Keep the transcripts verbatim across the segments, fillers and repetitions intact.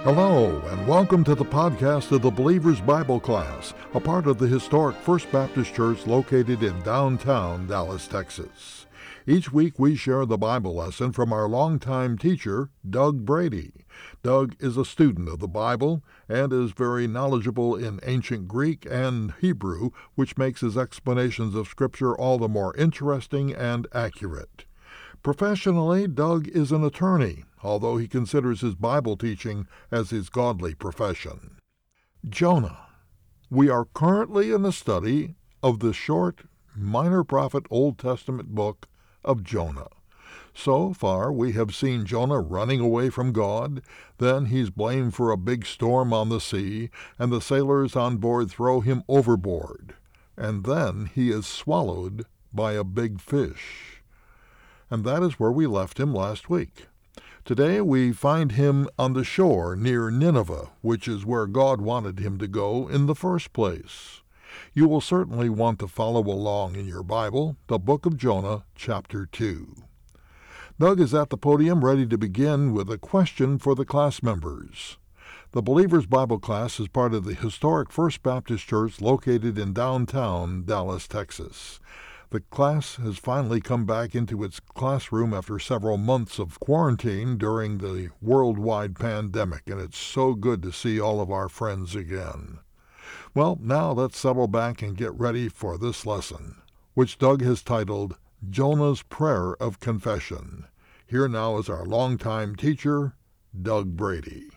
Hello, and welcome to the podcast of the Believer's Bible Class, a part of the historic First Baptist Church located in downtown Dallas, Texas. Each week we share the Bible lesson from our longtime teacher, Doug Brady. Doug is a student of the Bible and is very knowledgeable in ancient Greek and Hebrew, which makes his explanations of Scripture all the more interesting and accurate. Professionally, Doug is an attorney, although he considers his Bible teaching as his godly profession. Jonah. We are currently in the study of the short, minor prophet Old Testament book of Jonah. So far, we have seen Jonah running away from God, then he's blamed for a big storm on the sea, and the sailors on board throw him overboard, and then he is swallowed by a big fish. And that is where we left him last week. Today we find him on the shore near Nineveh, which is where God wanted him to go in the first place. You will certainly want to follow along in your Bible, the book of Jonah, chapter two. Doug is at the podium ready to begin with a question for the class members. The Believer's Bible Class is part of the historic First Baptist Church located in downtown Dallas, Texas. The class has finally come back into its classroom after several months of quarantine during the worldwide pandemic, and it's so good to see all of our friends again. Well, now let's settle back and get ready for this lesson, which Doug has titled Jonah's Prayer of Confession. Here now is our longtime teacher, Doug Brady.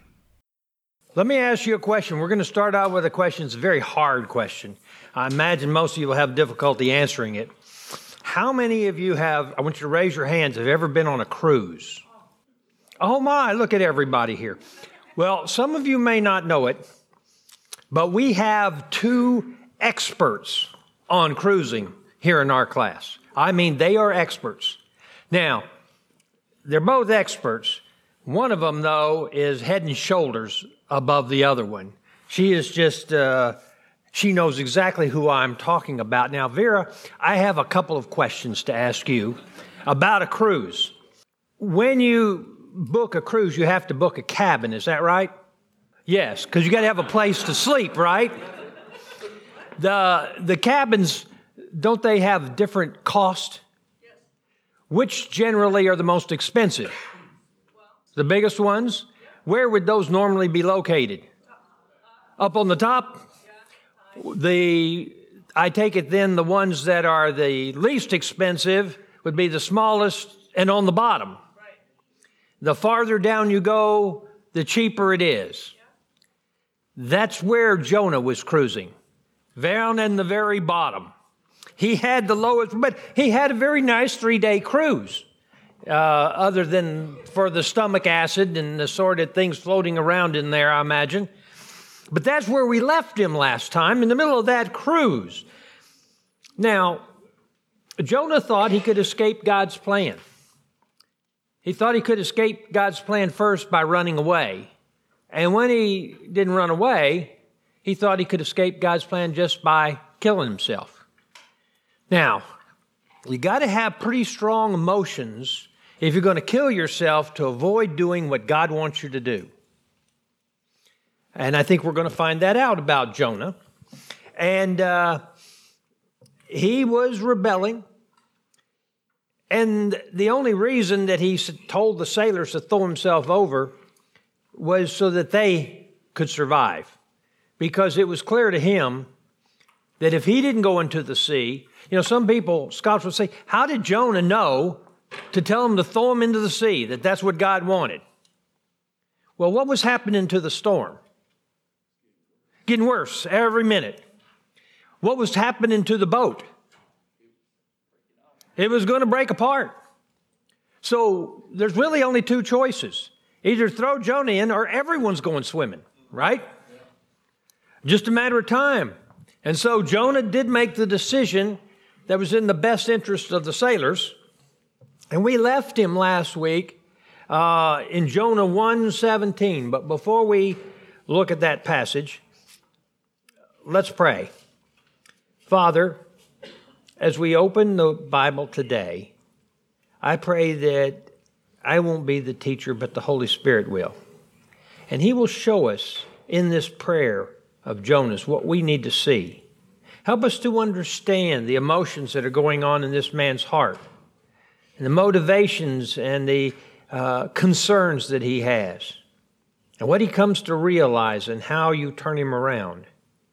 Let me ask you a question. We're going to start out with a question. It's a very hard question. I imagine most of you will have difficulty answering it. How many of you have, I want you to raise your hands, have ever been on a cruise? Oh my, look at everybody here. Well, some of you may not know it, but we have two experts on cruising here in our class. I mean, they are experts. Now, they're both experts. One of them, though, is head and shoulders above the other one. She is just... Uh, She knows exactly who I'm talking about. Now, Vera, I have a couple of questions to ask you about a cruise. When you book a cruise, you have to book a cabin, is that right? Yes, because you got to have a place to sleep, right? The the cabins, don't they have different cost? Yes. Which generally are the most expensive? The biggest ones? Where would those normally be located? Up on the top? The, I take it then the ones that are the least expensive would be the smallest and on the bottom. Right. The farther down you go, the cheaper it is. Yeah. That's where Jonah was cruising, down in the very bottom. He had the lowest, but he had a very nice three-day cruise, uh, other than for the stomach acid and the assorted things floating around in there, I imagine. But that's where we left him last time, in the middle of that cruise. Now, Jonah thought he could escape God's plan. He thought he could escape God's plan first by running away. And when he didn't run away, he thought he could escape God's plan just by killing himself. Now, you got to have pretty strong emotions if you're going to kill yourself to avoid doing what God wants you to do. And I think we're going to find that out about Jonah. And uh, he was rebelling. And the only reason that he told the sailors to throw himself over was so that they could survive. Because it was clear to him that if he didn't go into the sea, you know, some people, scholars would say, how did Jonah know to tell him to throw him into the sea, that that's what God wanted? Well, what was happening to the storm? Getting worse every minute. What was happening to the boat? It was going to break apart. So there's really only two choices. Either throw Jonah in or everyone's going swimming, right? Just a matter of time. And so Jonah did make the decision that was in the best interest of the sailors. And we left him last week uh, in Jonah one seventeen. But before we look at that passage, let's pray. Father, as we open the Bible today, I pray that I won't be the teacher, but the Holy Spirit will. And he will show us in this prayer of Jonah's what we need to see. Help us to understand the emotions that are going on in this man's heart, and the motivations and the uh, concerns that he has, and what he comes to realize and how you turn him around.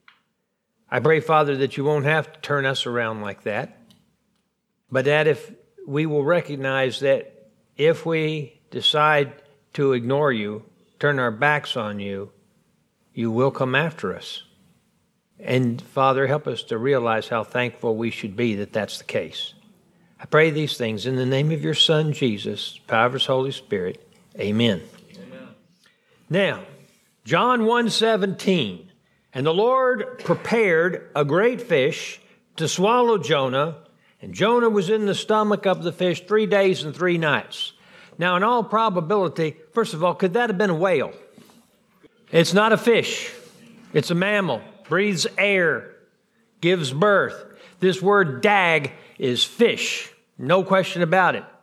I pray, Father, that you won't have to turn us around like that, but that if we will recognize that if we decide to ignore you, turn our backs on you, you will come after us. And Father, help us to realize how thankful we should be that that's the case. I pray these things in the name of your Son, Jesus, power of his Holy Spirit. Amen. Amen. Now, John one seventeen. And the Lord prepared a great fish to swallow Jonah, and Jonah was in the stomach of the fish three days and three nights. Now, in all probability, first of all, could that have been a whale? It's not a fish. It's a mammal, breathes air, gives birth. This word dag is fish, no question about it.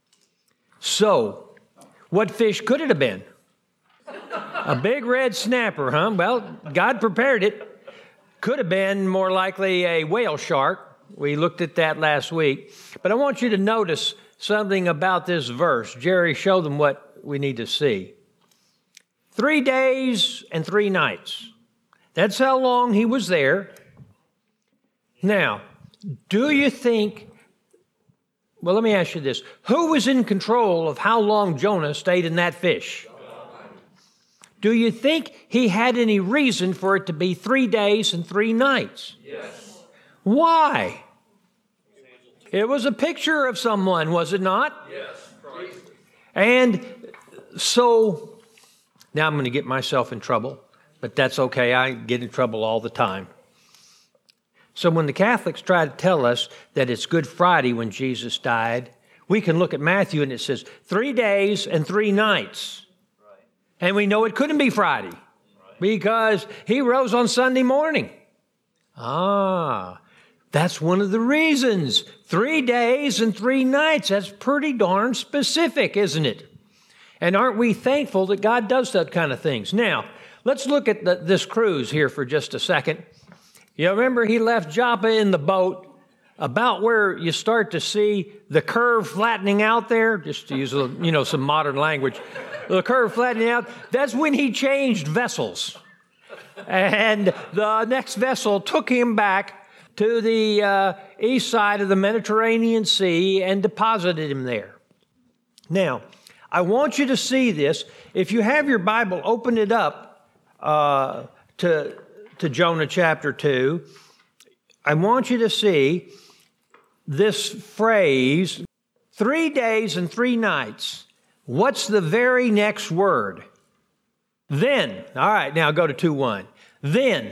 So, what fish could it have been? A big red snapper, huh? Well, God prepared it. Could have been more likely a whale shark. We looked at that last week. But I want you to notice something about this verse. Jerry, show them what we need to see. Three days and three nights. That's how long he was there. Now, do you think, well, let me ask you this. Who was in control of how long Jonah stayed in that fish? Do you think he had any reason for it to be three days and three nights? Yes. Why? It was a picture of someone, was it not? Yes. And so, now I'm going to get myself in trouble, but that's okay. I get in trouble all the time. So when the Catholics try to tell us that it's Good Friday when Jesus died, we can look at Matthew and it says three days and three nights. And we know it couldn't be Friday because he rose on Sunday morning. Ah, that's one of the reasons. Three days and three nights. That's pretty darn specific, isn't it? And aren't we thankful that God does that kind of things? Now, let's look at the, this cruise here for just a second. You remember he left Joppa in the boat about where you start to see the curve flattening out there, just to use a, you know, some modern language. The curve flattening out, that's when he changed vessels. And the next vessel took him back to the uh, east side of the Mediterranean Sea and deposited him there. Now, I want you to see this. If you have your Bible, open it up uh, to, to Jonah chapter two. I want you to see this phrase, three days and three nights. What's the very next word? Then. All right, now go to two one. Then.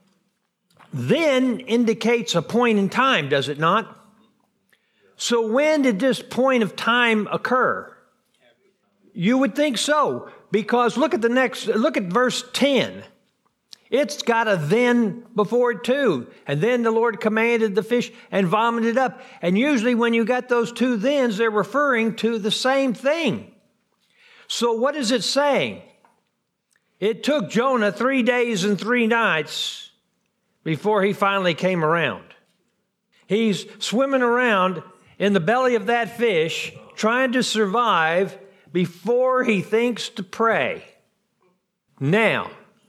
Then indicates a point in time, does it not? So when did this point of time occur? You would think so, because look at the next, look at verse ten. It's got a then before it too. And then the Lord commanded the fish and vomited up. And usually when you got those two thens, they're referring to the same thing. So what is it saying? It took Jonah three days and three nights before he finally came around. He's swimming around in the belly of that fish, trying to survive before he thinks to pray. Now,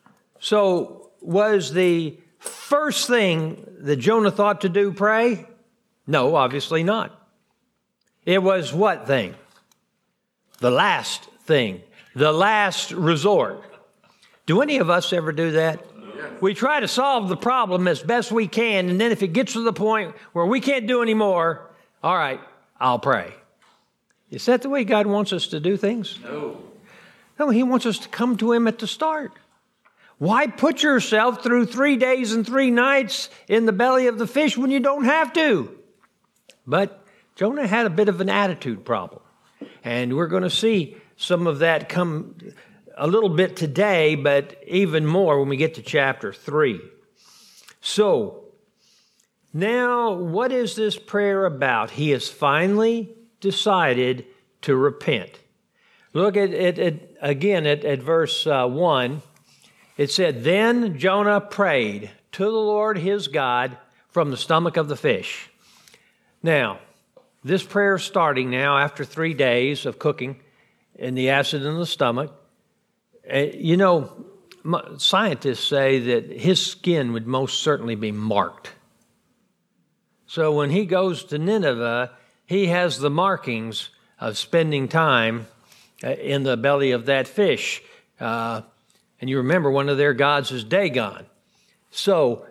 so was the first thing that Jonah thought to do pray? No, obviously not. It was what thing? The last thing, the last resort. Do any of us ever do that? We try to solve the problem as best we can, and then if it gets to the point where we can't do any more, all right, I'll pray. Is that the way God wants us to do things? No. No, he wants us to come to him at the start. Why put yourself through three days and three nights in the belly of the fish when you don't have to? But Jonah had a bit of an attitude problem. And we're going to see some of that come a little bit today, but even more when we get to chapter three. So, now what is this prayer about? He has finally decided to repent. Look at it again at, at verse uh, one. It said, "Then Jonah prayed to the Lord his God from the stomach of the fish." Now, this prayer is starting now after three days of cooking and the acid in the stomach. Uh, you know, scientists say that his skin would most certainly be marked. So when he goes to Nineveh, he has the markings of spending time in the belly of that fish. Uh, and you remember one of their gods is Dagon. So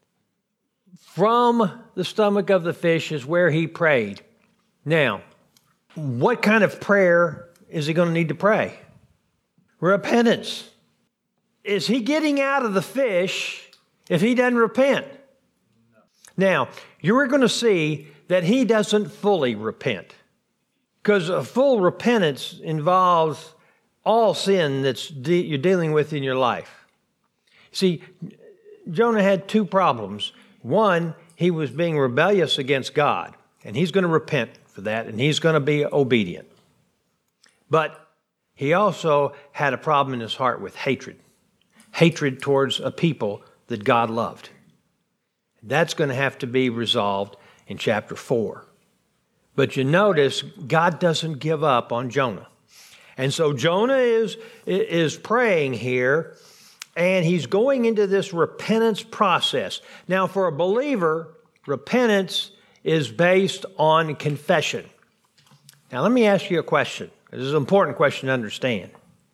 from the stomach of the fish is where he prayed. Now, what kind of prayer is he going to need to pray? Repentance. Is he getting out of the fish if he doesn't repent? No. Now, you're going to see that he doesn't fully repent, because a full repentance involves all sin that's de- you're dealing with in your life. See, Jonah had two problems. One, he was being rebellious against God, and he's going to repent for that, and he's going to be obedient. But he also had a problem in his heart with hatred. Hatred towards a people that God loved. That's going to have to be resolved in chapter four. But you notice God doesn't give up on Jonah. And so Jonah is, is praying here, and he's going into this repentance process. Now, for a believer, repentance is based on confession. Now, let me ask you a question. This is an important question to understand.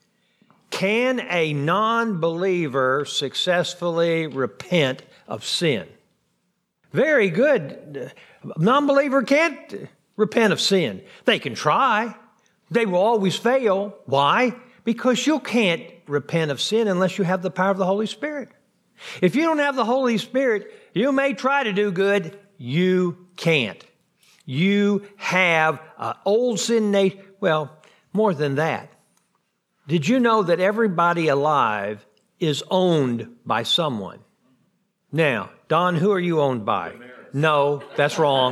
Can a non-believer successfully repent of sin? Very good. A non-believer can't repent of sin. They can try. They will always fail. Why? Because you can't repent of sin unless you have the power of the Holy Spirit. If you don't have the Holy Spirit, you may try to do good. You can't. You have an old sin nature. Well, more than that. Did you know that everybody alive is owned by someone? Now, Don, who are you owned by? No, that's wrong.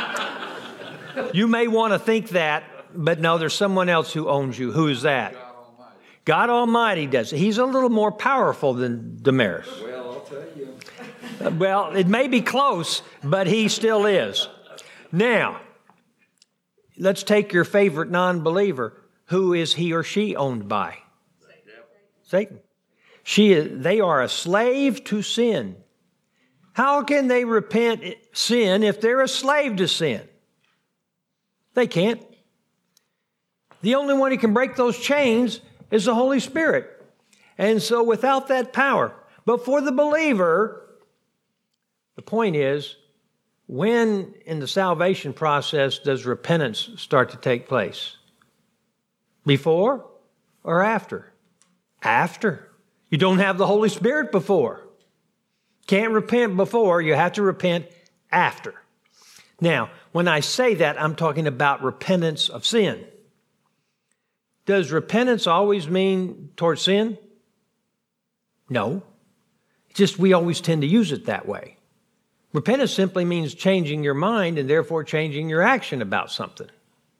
You may want to think that, but no, there's someone else who owns you. Who is that? God Almighty. God Almighty does. He's a little more powerful than Damaris. Well, I'll tell you. Well, it may be close, but he still is. Now, let's take your favorite non-believer. Who is he or she owned by? Satan. Satan. She is, they are a slave to sin. How can they repent sin if they're a slave to sin? They can't. The only one who can break those chains is the Holy Spirit. And so without that power, but for the believer, the point is, when in the salvation process does repentance start to take place? Before or after? After. You don't have the Holy Spirit before. Can't repent before, you have to repent after. Now, when I say that, I'm talking about repentance of sin. Does repentance always mean towards sin? No. Just we always tend to use it that way. Repentance simply means changing your mind and therefore changing your action about something.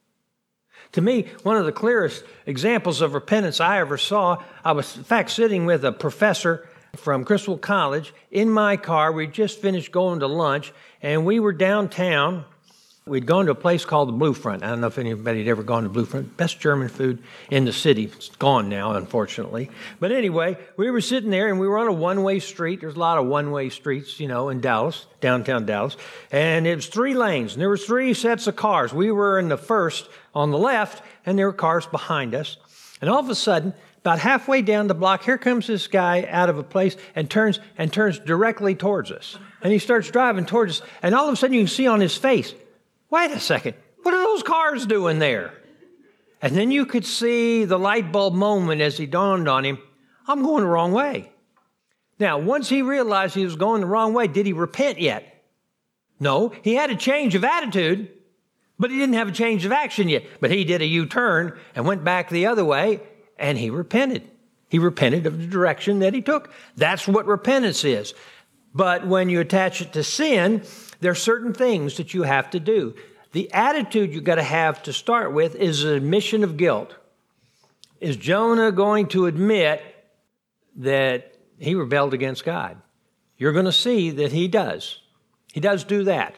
To me, one of the clearest examples of repentance I ever saw, I was in fact sitting with a professor from Crystal College in my car. We'd just finished going to lunch, and we were downtown. We'd gone to a place called the Blue Front. I don't know if anybody had ever gone to Blue Front. Best German food in the city. It's gone now, unfortunately. But anyway, we were sitting there, and we were on a one-way street. There's a lot of one-way streets, you know, in Dallas, downtown Dallas. And it was three lanes, and there were three sets of cars. We were in the first on the left, and there were cars behind us. And all of a sudden, about halfway down the block, here comes this guy out of a place and turns and turns directly towards us. And he starts driving towards us, and all of a sudden you can see on his face, wait a second, what are those cars doing there? And then you could see the light bulb moment as he dawned on him, I'm going the wrong way. Now, once he realized he was going the wrong way, did he repent yet? No, he had a change of attitude, but he didn't have a change of action yet. But he did a U-turn and went back the other way, and he repented. He repented of the direction that he took. That's what repentance is. But when you attach it to sin, there are certain things that you have to do. The attitude you've got to have to start with is an admission of guilt. Is Jonah going to admit that he rebelled against God? You're going to see that he does. He does do that.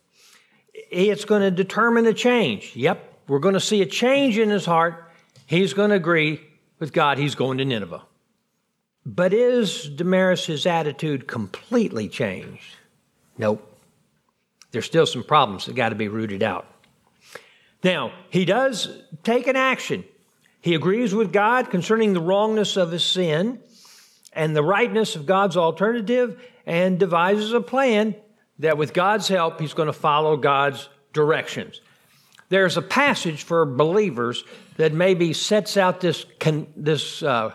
It's going to determine a change. Yep, we're going to see a change in his heart. He's going to agree with God. He's going to Nineveh. But is Damaris' attitude completely changed? Nope. There's still some problems that got to be rooted out. Now, he does take an action. He agrees with God concerning the wrongness of his sin and the rightness of God's alternative, and devises a plan that with God's help, he's going to follow God's directions. There's a passage for believers that maybe sets out this, con, this uh,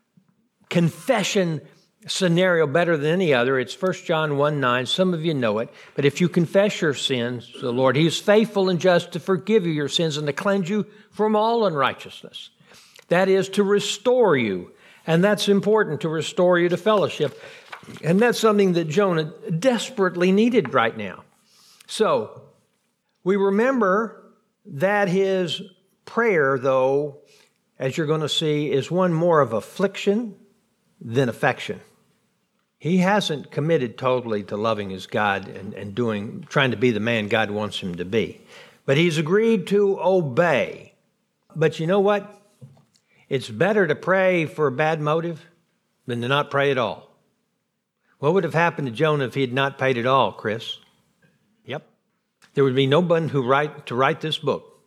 confession scenario better than any other. It's First John one nine. Some of you know it. But if you confess your sins to the Lord, he is faithful and just to forgive you your sins and to cleanse you from all unrighteousness. That is to restore you. And that's important, to restore you to fellowship. And that's something that Jonah desperately needed right now. So we remember that his prayer, though, as you're going to see, is one more of affliction than affection. He hasn't committed totally to loving his God and, and doing, trying to be the man God wants him to be. But he's agreed to obey. But you know what? It's better to pray for a bad motive than to not pray at all. What would have happened to Jonah if he had not prayed at all, Chris? Yep. There would be no one who write to write this book.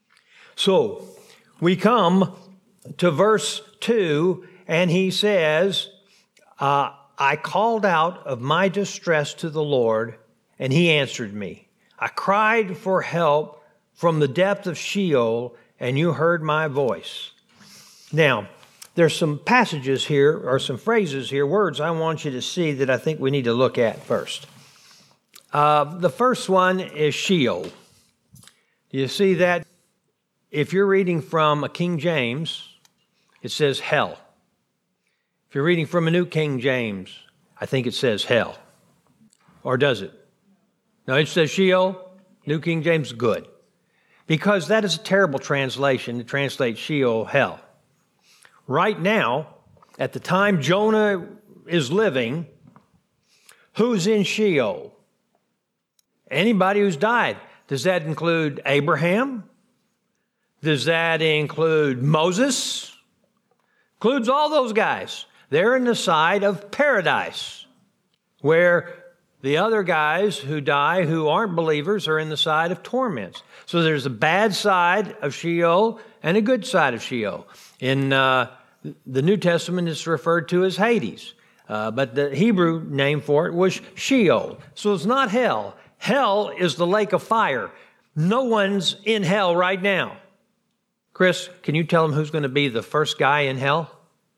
So we come to verse two, and he says, uh, I called out of my distress to the Lord, and he answered me. I cried for help from the depth of Sheol, and you heard my voice. Now, there's some passages here, or some phrases here, words I want you to see that I think we need to look at first. Uh, the first one is Sheol. Do you see that? If you're reading from a King James, it says hell. If you're reading from a New King James, I think it says hell. Or does it? No, it says Sheol. New King James, good. Because that is a terrible translation to translate Sheol, hell. Right now, at the time Jonah is living, who's in Sheol? Anybody who's died. Does that include Abraham? Does that include Moses? Includes all those guys. They're in the side of paradise, where the other guys who die who aren't believers are in the side of torments. So there's a bad side of Sheol and a good side of Sheol. In uh, the New Testament, it's referred to as Hades, uh, but the Hebrew name for it was Sheol. So it's not hell. Hell is the lake of fire. No one's in hell right now. Chris, can you tell them who's going to be the first guy in hell?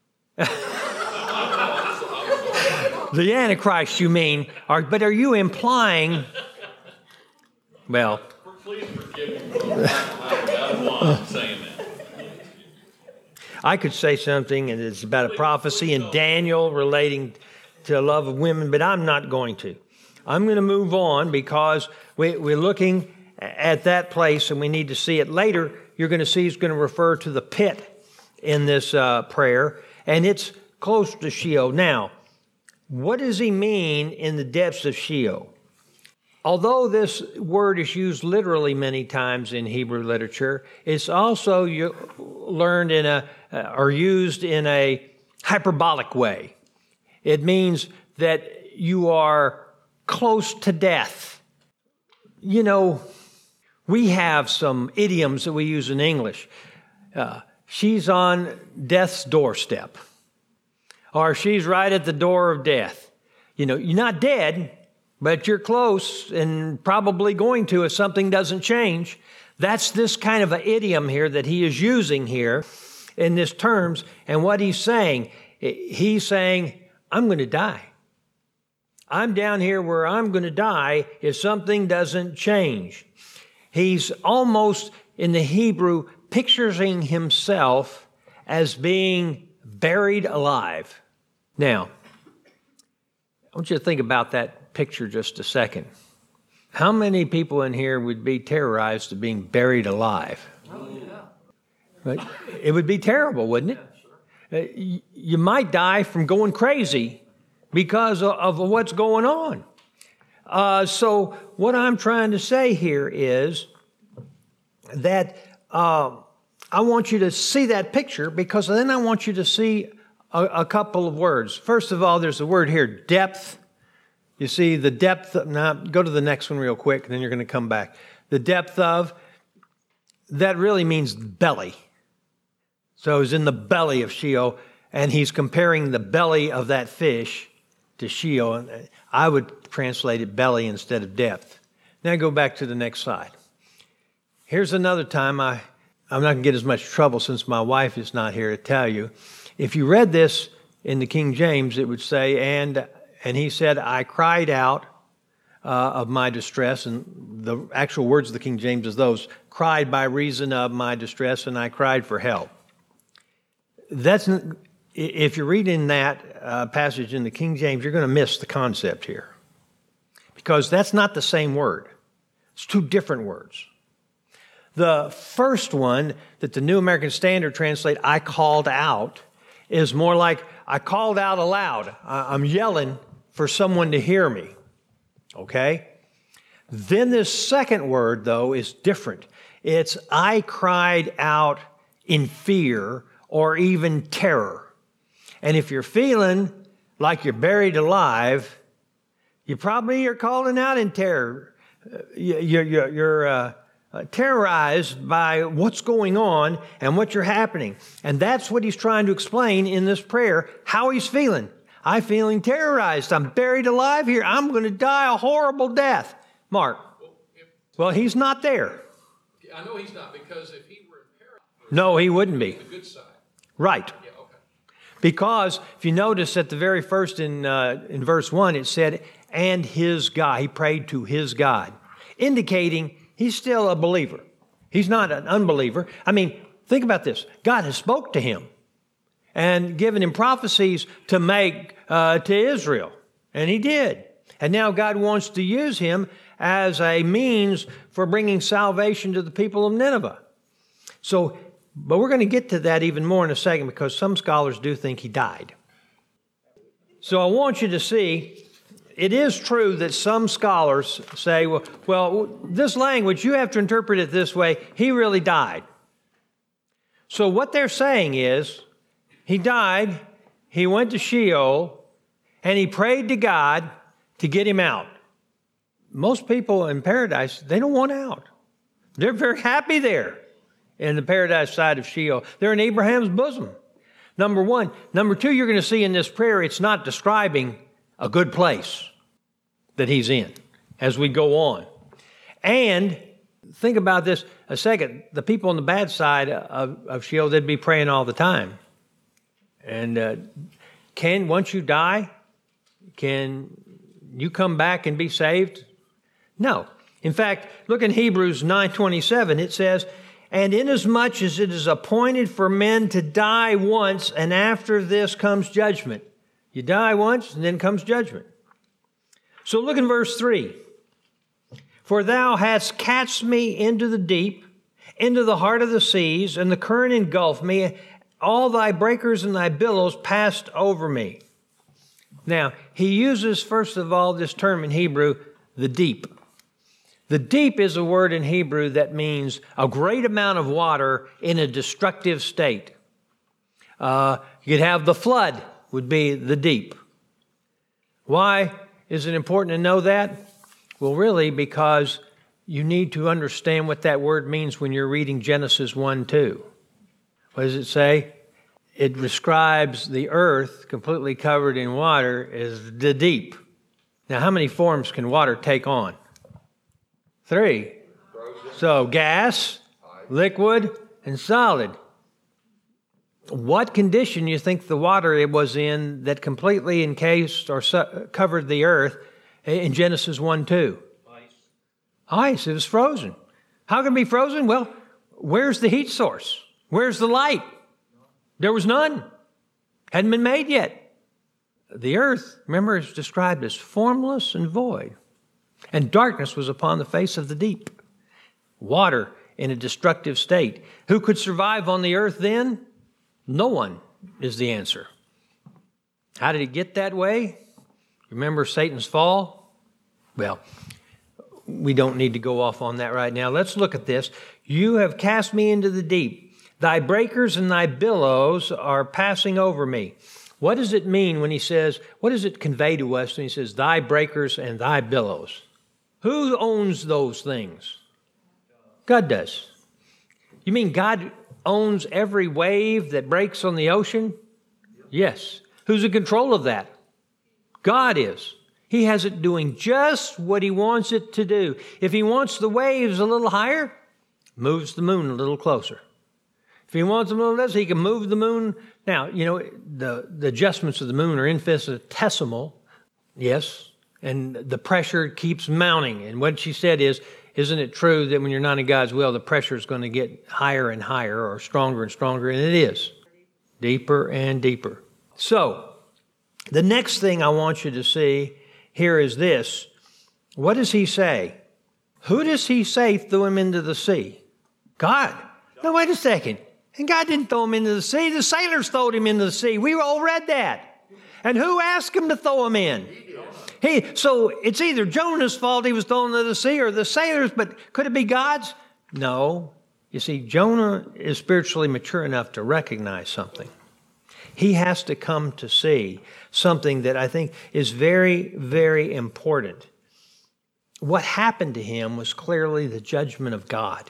The Antichrist, you mean. Are, but are you implying... Well... Please forgive me for I'm saying that. I could say something, and it's about a prophecy in Daniel relating to love of women, but I'm not going to. I'm going to move on because we, we're looking at that place, and we need to see it later. You're going to see he's going to refer to the pit in this uh, prayer, and it's close to Sheol. Now, what does he mean in the depths of Sheol? Although this word is used literally many times in Hebrew literature, it's also learned in a uh, or used in a hyperbolic way. It means that you are close to death. You know, we have some idioms that we use in English. Uh, she's on death's doorstep, or she's right at the door of death. You know, you're not dead, but you're close and probably going to if something doesn't change. That's this kind of an idiom here that he is using here in this terms. And what he's saying, he's saying, I'm going to die. I'm down here where I'm going to die if something doesn't change. He's almost, in the Hebrew, picturing himself as being buried alive. Now, I want you to think about that picture just a second. How many people in here would be terrorized of being buried alive? But it would be terrible, wouldn't it? Uh, you might die from going crazy because of, of what's going on. Uh, so what I'm trying to say here is that uh, I want you to see that picture, because then I want you to see a, a couple of words. First of all, there's a word here, depth. You see the depth of, now go to the next one real quick, and then you're going to come back. The depth of, that really means belly. So he's in the belly of Sheol, and he's comparing the belly of that fish to Sheol. I would translate it belly instead of depth. Now go back to the next slide. Here's another time I, I'm not going to get as much trouble since my wife is not here to tell you. If you read this in the King James, it would say, and and he said, I cried out uh, of my distress. And the actual words of the King James is those, cried by reason of my distress, and I cried for help. That's, if you're reading that uh, passage in the King James, you're going to miss the concept here, because that's not the same word. It's two different words. The first one that the New American Standard translate, I called out, is more like I called out aloud. I'm yelling for someone to hear me. Okay? Then this second word, though, is different. It's I cried out in fear or even terror. And if you're feeling like you're buried alive, you probably are calling out in terror. You're, you're, you're uh, terrorized by what's going on and what you're happening. And that's what he's trying to explain in this prayer, how he's feeling. I'm feeling terrorized. I'm buried alive here. I'm going to die a horrible death. Mark. Well, if, well, he's not there. I know he's not, because if he were in paradise, no, he wouldn't be. The good side. Right. Yeah, okay. Because if you notice at the very first in uh, in verse one, it said, and his God. He prayed to his God, indicating he's still a believer. He's not an unbeliever. I mean, think about this. God has spoke to him and given him prophecies to make uh, to Israel. And he did. And now God wants to use him as a means for bringing salvation to the people of Nineveh. So, but we're going to get to that even more in a second, because some scholars do think he died. So I want you to see, it is true that some scholars say, well, well, this language, you have to interpret it this way, he really died. So what they're saying is, he died, he went to Sheol, and he prayed to God to get him out. Most people in paradise, they don't want out. They're very happy there in the paradise side of Sheol. They're in Abraham's bosom. Number one. Number two, you're going to see in this prayer, it's not describing a good place that he's in as we go on. And think about this a second. The people on the bad side of, of Sheol, they'd be praying all the time. And uh, can, once you die, can you come back and be saved? No. In fact, look in Hebrews nine twenty-seven. It says, and inasmuch as it is appointed for men to die once, and after this comes judgment. You die once, and then comes judgment. So look in verse three. For thou hast cast me into the deep, into the heart of the seas, and the current engulfed me. All thy breakers and thy billows passed over me. Now, he uses, first of all, this term in Hebrew, the deep. The deep is a word in Hebrew that means a great amount of water in a destructive state. Uh, you could have the flood, would be the deep. Why is it important to know that? Well, really, because you need to understand what that word means when you're reading Genesis one two. What does it say? It describes the earth completely covered in water as the deep. Now, how many forms can water take on? Three. So, gas, liquid, and solid. What condition do you think the water it was in that completely encased or su- covered the earth in Genesis one two? Ice. Ice. It was frozen. How can it be frozen? Well, where's the heat source? Where's the light? There was none. Hadn't been made yet. The earth, remember, is described as formless and void. And darkness was upon the face of the deep. Water in a destructive state. Who could survive on the earth then? No one is the answer. How did it get that way? Remember Satan's fall? Well, we don't need to go off on that right now. Let's look at this. You have cast me into the deep. Thy breakers and thy billows are passing over me. What does it mean when he says, what does it convey to us when he says, thy breakers and thy billows? Who owns those things? God does. You mean God owns every wave that breaks on the ocean? Yes. Who's in control of that? God is. He has it doing just what he wants it to do. If he wants the waves a little higher, moves the moon a little closer. If he wants them a little less, he can move the moon. Now, you know, the, the adjustments of the moon are infinitesimal, yes, and the pressure keeps mounting. And what she said is, isn't it true that when you're not in God's will, the pressure is going to get higher and higher or stronger and stronger? And it is. Deeper and deeper. So, the next thing I want you to see here is this. What does he say? Who does he say threw him into the sea? God. Now, wait a second. And God didn't throw him into the sea. The sailors throwed him into the sea. We all read that. And who asked him to throw him in? He, so it's either Jonah's fault he was thrown into the sea or the sailors, but could it be God's? No. You see, Jonah is spiritually mature enough to recognize something. He has to come to see something that I think is very, very important. What happened to him was clearly the judgment of God.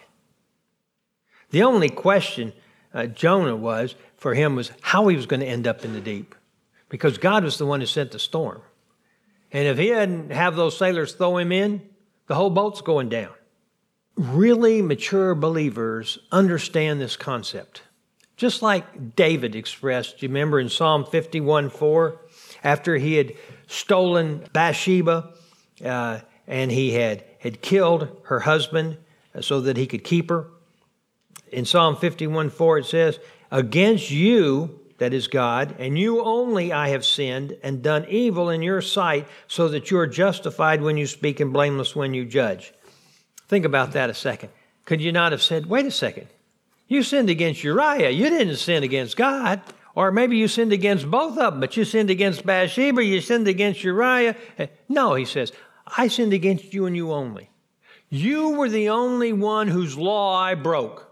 The only question uh, Jonah was, for him, was how he was going to end up in the deep. Because God was the one who sent the storm. And if he hadn't have those sailors throw him in, the whole boat's going down. Really mature believers understand this concept. Just like David expressed, you remember in Psalm fifty-one four, after he had stolen Bathsheba uh, and he had, had killed her husband so that he could keep her. In Psalm fifty-one four it says, against you, that is God, and you only I have sinned and done evil in your sight so that you are justified when you speak and blameless when you judge. Think about that a second. Could you not have said, wait a second, you sinned against Uriah, you didn't sin against God. Or maybe you sinned against both of them, but you sinned against Bathsheba, you sinned against Uriah. No, he says, I sinned against you and you only. You were the only one whose law I broke.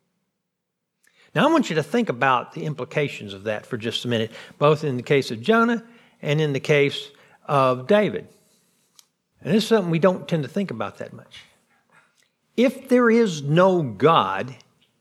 Now, I want you to think about the implications of that for just a minute, both in the case of Jonah and in the case of David. And this is something we don't tend to think about that much. If there is no God,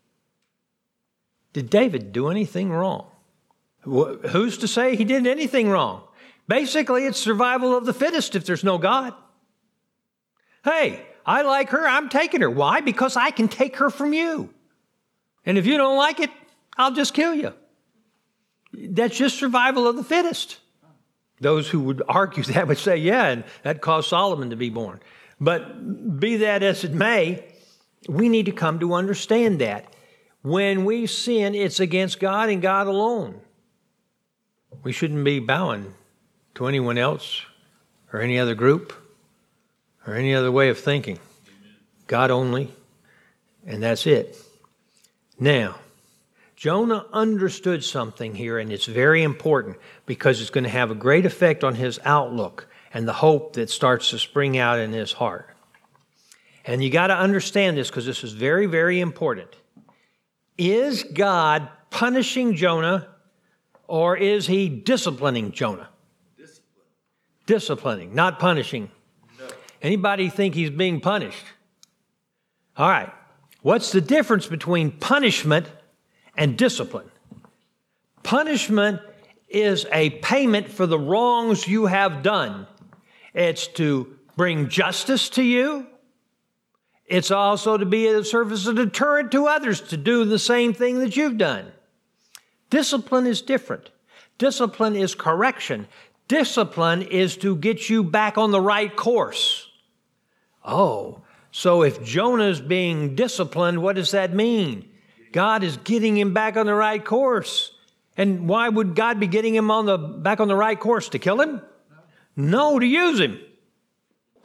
did David do anything wrong? Who's to say he did anything wrong? Basically, it's survival of the fittest if there's no God. Hey, I like her, I'm taking her. Why? Because I can take her from you. And if you don't like it, I'll just kill you. That's just survival of the fittest. Those who would argue that would say, yeah, and that caused Solomon to be born. But be that as it may, we need to come to understand that. When we sin, it's against God and God alone. We shouldn't be bowing to anyone else or any other group or any other way of thinking. God only, and that's it. Now, Jonah understood something here, and it's very important because it's going to have a great effect on his outlook and the hope that starts to spring out in his heart. And you got to understand this because this is very, very important. Is God punishing Jonah or is he disciplining Jonah? Discipline. Disciplining, not punishing. No. Anybody think he's being punished? All right. What's the difference between punishment and discipline? Punishment is a payment for the wrongs you have done. It's to bring justice to you. It's also to be a service of deterrent to others to do the same thing that you've done. Discipline is different. Discipline is correction. Discipline is to get you back on the right course. Oh, so if Jonah's being disciplined, what does that mean? God is getting him back on the right course. And why would God be getting him on the back on the right course? To kill him? No, to use him.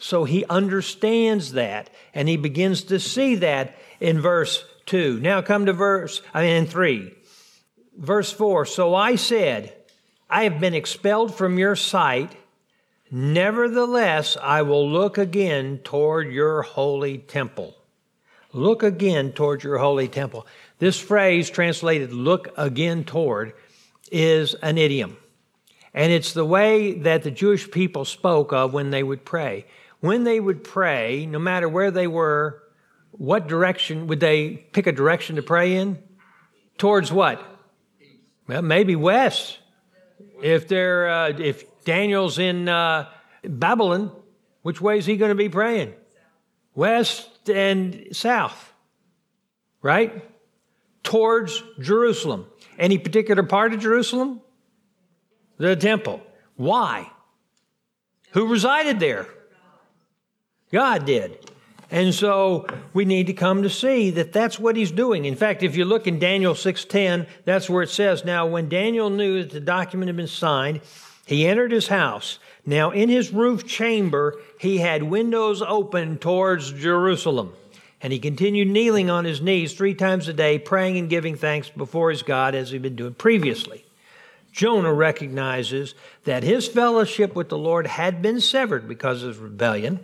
So he understands that, and he begins to see that in verse two. Now come to verse, I mean, in three. Verse four, so I said, I have been expelled from your sight. Nevertheless, I will look again toward your holy temple. Look again toward your holy temple. This phrase translated look again toward is an idiom. And it's the way that the Jewish people spoke of when they would pray. When they would pray, no matter where they were, what direction would they pick a direction to pray in? Towards what? Well, maybe west. If they're uh, if Daniel's in uh, Babylon, which way is he going to be praying? West and south, right? Towards Jerusalem. Any particular part of Jerusalem? The temple. Why? Who resided there? God did. And so we need to come to see that that's what he's doing. In fact, if you look in Daniel six ten, that's where it says, now when Daniel knew that the document had been signed, he entered his house. Now in his roof chamber, he had windows open towards Jerusalem. And he continued kneeling on his knees three times a day, praying and giving thanks before his God as he'd been doing previously. Jonah recognizes that his fellowship with the Lord had been severed because of his rebellion.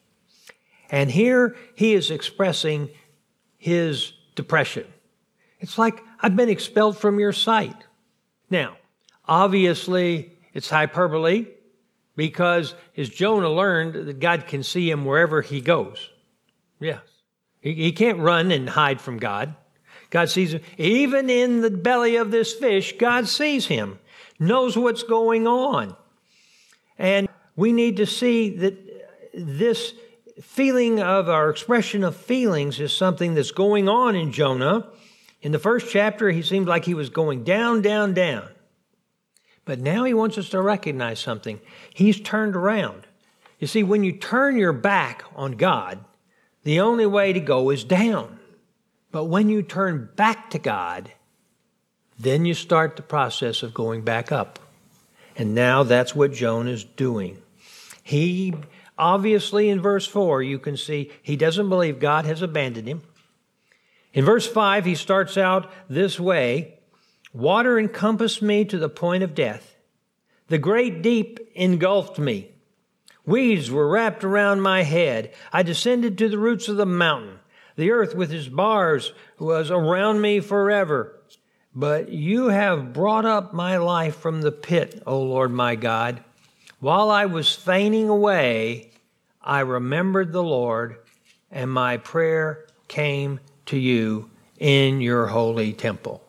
And here he is expressing his depression. It's like, I've been expelled from your sight. Now, obviously, it's hyperbole because as Jonah learned that God can see him wherever he goes. Yes. He, he can't run and hide from God. God sees him. Even in the belly of this fish, God sees him, knows what's going on. And we need to see that this feeling of our expression of feelings is something that's going on in Jonah. In the first chapter, he seemed like he was going down, down, down. But now he wants us to recognize something. He's turned around. You see, when you turn your back on God, the only way to go is down. But when you turn back to God, then you start the process of going back up. And now that's what Jonah is doing. He, obviously in verse four, you can see he doesn't believe God has abandoned him. In verse five, he starts out this way, water encompassed me to the point of death. The great deep engulfed me. Weeds were wrapped around my head. I descended to the roots of the mountain. The earth with its bars was around me forever. But you have brought up my life from the pit, O Lord my God. While I was fainting away, I remembered the Lord, and my prayer came to you in your holy temple.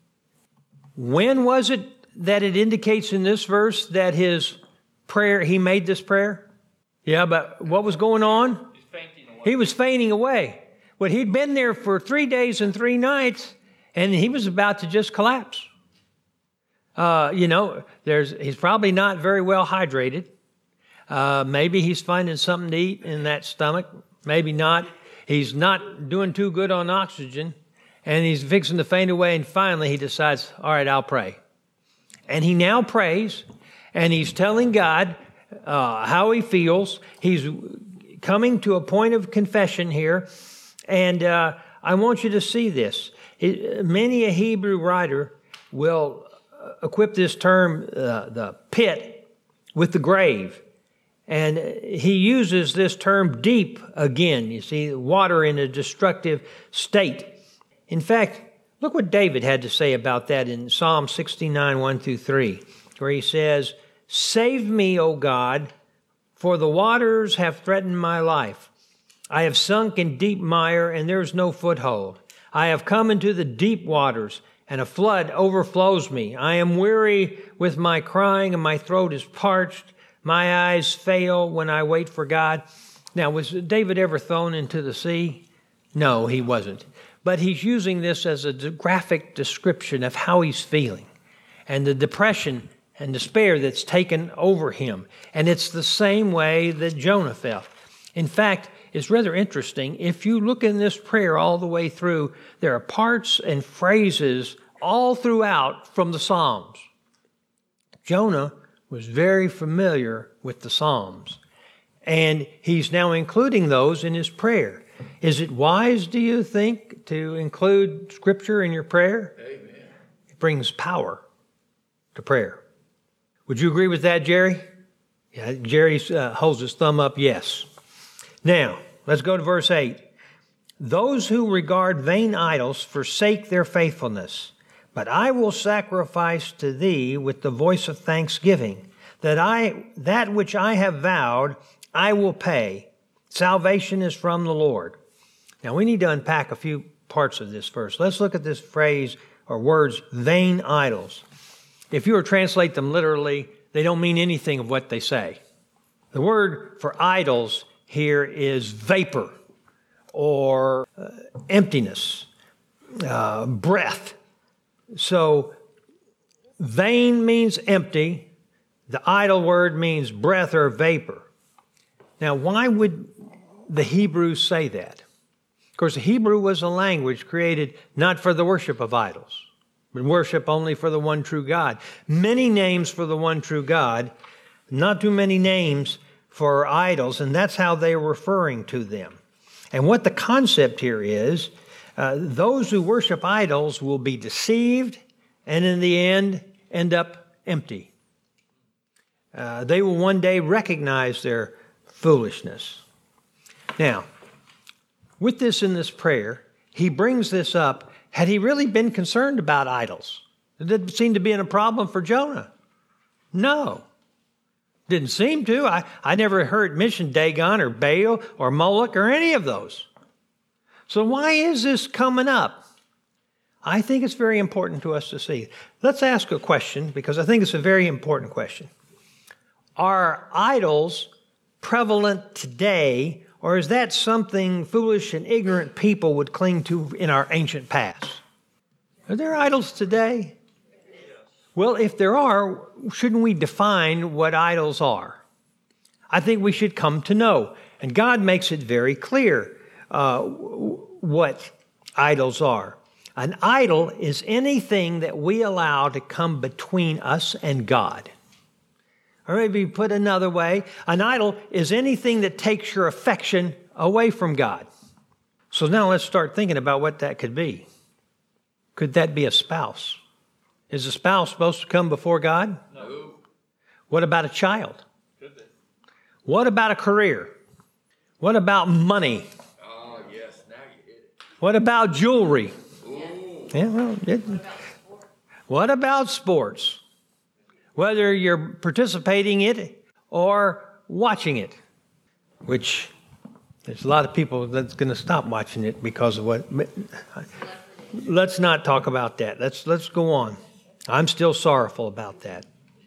When was it that it indicates in this verse that his prayer, he made this prayer? Yeah, but what was going on? He was fainting away. Well, he'd been there for three days and three nights, and he was about to just collapse. Uh, you know, there's he's probably not very well hydrated. Uh, maybe he's finding something to eat in that stomach. Maybe not. He's not doing too good on oxygen, and he's fixing to faint away, and finally he decides, all right, I'll pray. And he now prays, and he's telling God uh, how he feels. He's coming to a point of confession here, and uh, I want you to see this. It, many a Hebrew writer will equip this term, uh, the pit, with the grave. And he uses this term deep again. You see, water in a destructive state. In fact, look what David had to say about that in Psalm sixty-nine, one through three, where he says, save me, O God, for the waters have threatened my life. I have sunk in deep mire, and there is no foothold. I have come into the deep waters, and a flood overflows me. I am weary with my crying, and my throat is parched. My eyes fail when I wait for God. Now, was David ever thrown into the sea? No, he wasn't. But he's using this as a graphic description of how he's feeling and the depression and despair that's taken over him. And it's the same way that Jonah felt. In fact, it's rather interesting. If you look in this prayer all the way through, there are parts and phrases all throughout from the Psalms. Jonah was very familiar with the Psalms. And he's now including those in his prayer. Is it wise, do you think, to include Scripture in your prayer? Amen. It brings power to prayer. Would you agree with that, Jerry? Yeah, Jerry uh, holds his thumb up, yes. Now, let's go to verse eight. Those who regard vain idols forsake their faithfulness, but I will sacrifice to thee with the voice of thanksgiving, that I that which I have vowed I will pay. Salvation is from the Lord. Now we need to unpack a few parts of this first. Let's look at this phrase or words, vain idols. If you were to translate them literally, they don't mean anything of what they say. The word for idols here is vapor or uh, emptiness, uh, breath. So vain means empty. The idol word means breath or vapor. Now, why would the Hebrews say that? Of course, the Hebrew was a language created not for the worship of idols, but worship only for the one true God. Many names for the one true God, not too many names for idols, and that's how they were referring to them. And what the concept here is, uh, those who worship idols will be deceived and in the end end up empty. Uh, they will one day recognize their foolishness. Now, with this in this prayer, he brings this up. Had he really been concerned about idols? It didn't seem to be a problem for Jonah. No. Didn't seem to. I, I never heard mention Dagon or Baal or Moloch or any of those. So why is this coming up? I think it's very important to us to see. Let's ask a question, because I think it's a very important question. Are idols prevalent today, or is that something foolish and ignorant people would cling to in our ancient past? Are there idols today? Well, if there are, shouldn't we define what idols are? I think we should come to know. And God makes it very clear uh, what idols are. An idol is anything that we allow to come between us and God. Or maybe put another way, an idol is anything that takes your affection away from God. So now let's start thinking about what that could be. Could that be a spouse? Is a spouse supposed to come before God? No. What about a child? Could they? What about a career? What about money? Oh, yes. Now you hit it. What about jewelry? Ooh. Yeah, well, it, what about sports? Whether you're participating in it or watching it, which there's a lot of people that's going to stop watching it because of what. Let's not talk about that. Let's let's go on. I'm still sorrowful about that.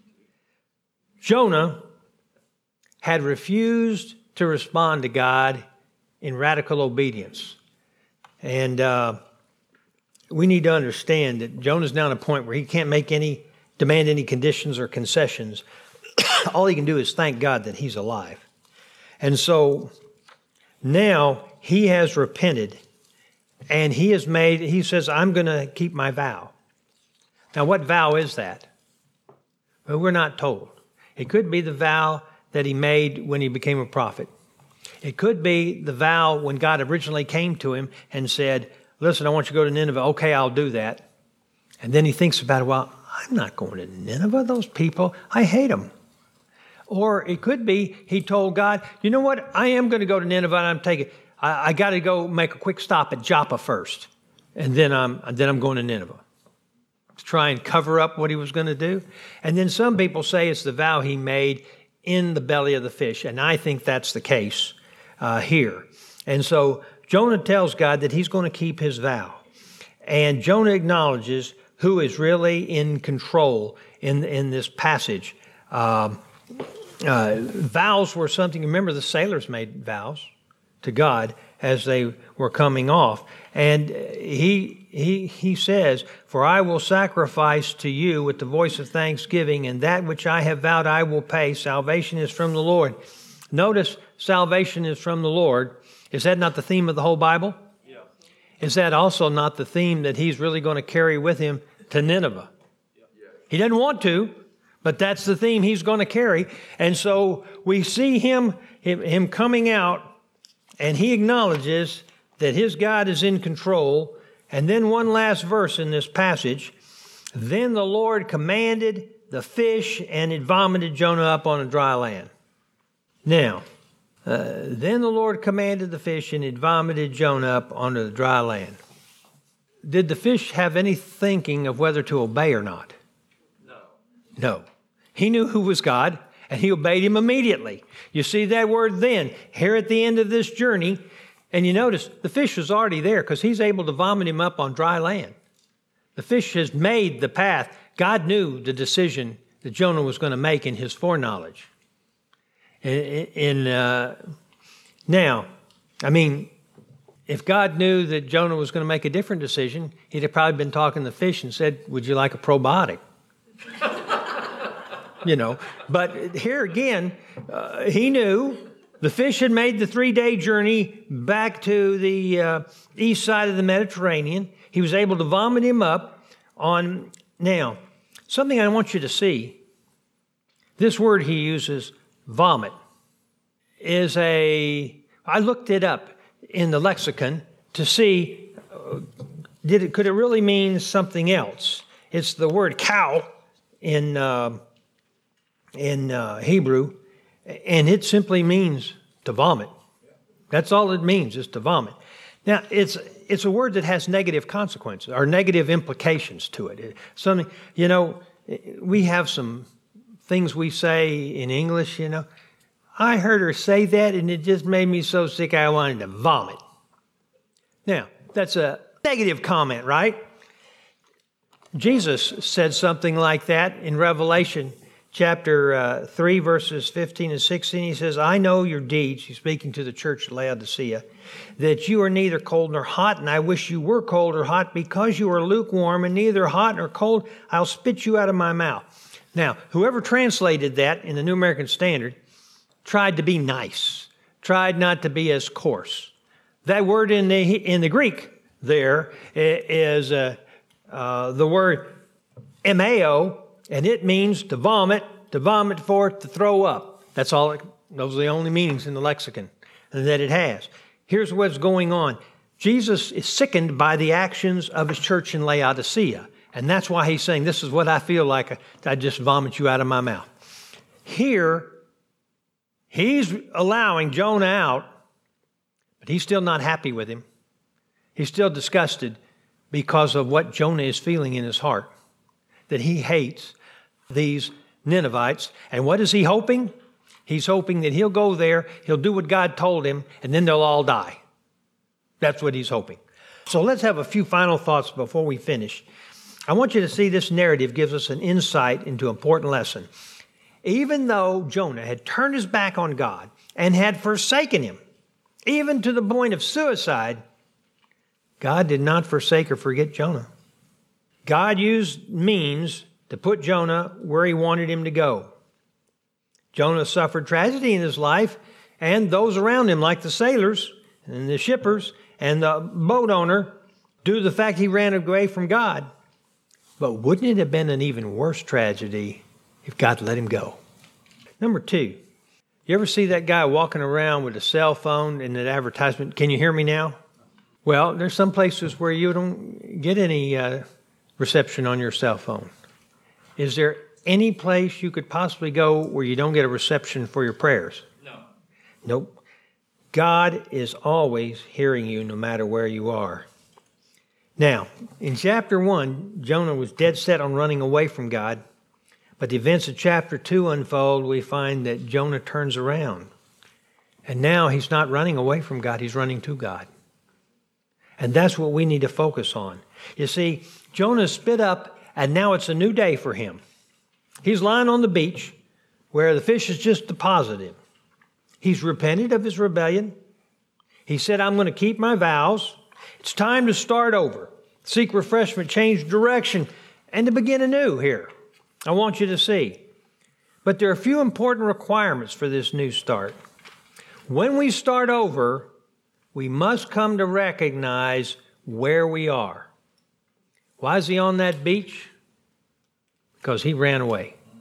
Jonah had refused to respond to God in radical obedience. And uh, we need to understand that Jonah's now at a point where he can't make any, demand any conditions or concessions. All he can do is thank God that he's alive. And so now he has repented, and he has made, he says, I'm going to keep my vow. Now, what vow is that? Well, we're not told. It could be the vow that he made when he became a prophet. It could be the vow when God originally came to him and said, listen, I want you to go to Nineveh. Okay, I'll do that. And then he thinks about it, well, I'm not going to Nineveh. Those people, I hate them. Or it could be he told God, you know what? I am going to go to Nineveh and I'm taking, I, I got to go make a quick stop at Joppa first. And then I'm, then I'm going to Nineveh. To try and cover up what he was going to do. And then some people say it's the vow he made in the belly of the fish. And I think that's the case uh, here. And so Jonah tells God that he's going to keep his vow. And Jonah acknowledges who is really in control in, in this passage. Um, uh, vows were something, remember the sailors made vows to God as they were coming off. And he he he says, for I will sacrifice to you with the voice of thanksgiving, and that which I have vowed I will pay. Salvation is from the Lord. Notice, salvation is from the Lord. Is that not the theme of the whole Bible? Yeah. Is that also not the theme that he's really going to carry with him to Nineveh? Yeah. He doesn't want to, But that's the theme he's going to carry. And so we see him, him, him coming out, and he acknowledges that his God is in control. And then one last verse in this passage. Then the Lord commanded the fish, and it vomited Jonah up on a dry land. Now, uh, then the Lord commanded the fish, and it vomited Jonah up onto the dry land. Did the fish have any thinking of whether to obey or not? No. No. He knew who was God, and he obeyed him immediately. You see that word then, here at the end of this journey, and you notice the fish was already there because he's able to vomit him up on dry land. The fish has made the path. God knew the decision that Jonah was going to make in his foreknowledge. In, in uh, now, I mean, if God knew that Jonah was going to make a different decision, he'd have probably been talking to the fish and said, would you like a probiotic? You know, but here again, uh, he knew the fish had made the three-day journey back to the uh, east side of the Mediterranean. He was able to vomit him up on, now, something I want you to see, this word he uses, vomit, is a, I looked it up in the lexicon to see, uh, did it, could it really mean something else? It's the word cow in, uh, in uh, Hebrew, and it simply means to vomit. That's all it means, is to vomit. Now, it's it's a word that has negative consequences or negative implications to it. It something, you know, we have some things we say in English, you know. I heard her say that, and it just made me so sick I wanted to vomit. Now, that's a negative comment, right? Jesus said something like that in Revelation chapter uh, three, verses fifteen and sixteen. He says, I know your deeds, he's speaking to the church of Laodicea, that you are neither cold nor hot, and I wish you were cold or hot, because you are lukewarm and neither hot nor cold, I'll spit you out of my mouth. Now, whoever translated that in the New American Standard tried to be nice, tried not to be as coarse. That word in the in the Greek there is uh, uh, the word emeo, and it means to vomit, to vomit forth, to throw up. That's all. It, those are the only meanings in the lexicon that it has. Here's what's going on. Jesus is sickened by the actions of his church in Laodicea. And that's why he's saying, this is what I feel like. I just vomit you out of my mouth. Here, he's allowing Jonah out, but he's still not happy with him. He's still disgusted because of what Jonah is feeling in his heart, that he hates these Ninevites. And what is he hoping? He's hoping that he'll go there, he'll do what God told him, and then they'll all die. That's what he's hoping. So let's have a few final thoughts before we finish. I want you to see this narrative gives us an insight into an important lesson. Even though Jonah had turned his back on God and had forsaken him, even to the point of suicide, God did not forsake or forget Jonah. God used means to put Jonah where he wanted him to go. Jonah suffered tragedy in his life, and those around him, like the sailors and the shippers and the boat owner, due to the fact he ran away from God. But wouldn't it have been an even worse tragedy if God let him go? Number two, you ever see that guy walking around with a cell phone in that advertisement? Can you hear me now? Well, there's some places where you don't get any uh, reception on your cell phone. Is there any place you could possibly go where you don't get a reception for your prayers? No. Nope. God is always hearing you no matter where you are. Now, in chapter one, Jonah was dead set on running away from God. But the events of chapter two unfold, we find that Jonah turns around. And now he's not running away from God, he's running to God. And that's what we need to focus on. You see, Jonah spit up, and now it's a new day for him. He's lying on the beach where the fish has just deposited him. He's repented of his rebellion. He said, I'm going to keep my vows. It's time to start over, seek refreshment, change direction, and to begin anew here. I want you to see. But there are a few important requirements for this new start. When we start over, we must come to recognize where we are. Why is he on that beach? Because he ran away.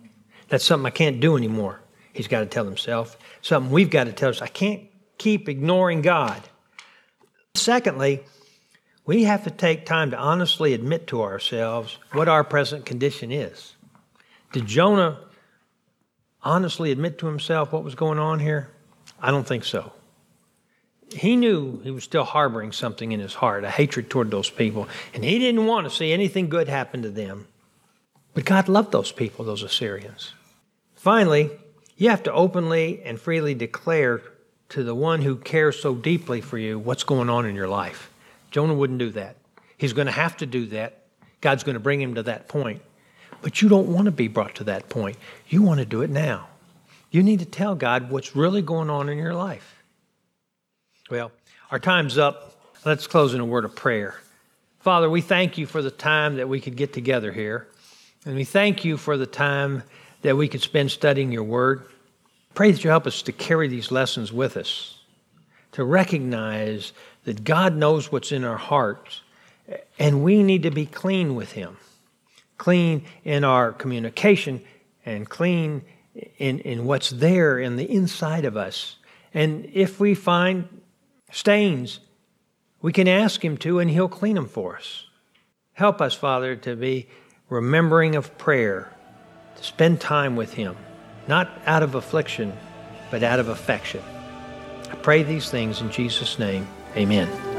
That's something I can't do anymore. He's got to tell himself. Something we've got to tell us. I can't keep ignoring God. Secondly, we have to take time to honestly admit to ourselves what our present condition is. Did Jonah honestly admit to himself what was going on here? I don't think so. He knew he was still harboring something in his heart, a hatred toward those people, and he didn't want to see anything good happen to them. But God loved those people, those Assyrians. Finally, you have to openly and freely declare to the one who cares so deeply for you what's going on in your life. Jonah wouldn't do that. He's going to have to do that. God's going to bring him to that point. But you don't want to be brought to that point. You want to do it now. You need to tell God what's really going on in your life. Well, our time's up. Let's close in a word of prayer. Father, we thank you for the time that we could get together here. And we thank you for the time that we could spend studying your word. Pray that you help us to carry these lessons with us, to recognize that God knows what's in our hearts, and we need to be clean with him. Clean in our communication and clean in, in what's there in the inside of us. And if we find stains, we can ask him to, and he'll clean them for us. Help us, Father, to be remembering of prayer, to spend time with him, not out of affliction, but out of affection. I pray these things in Jesus' name. Amen.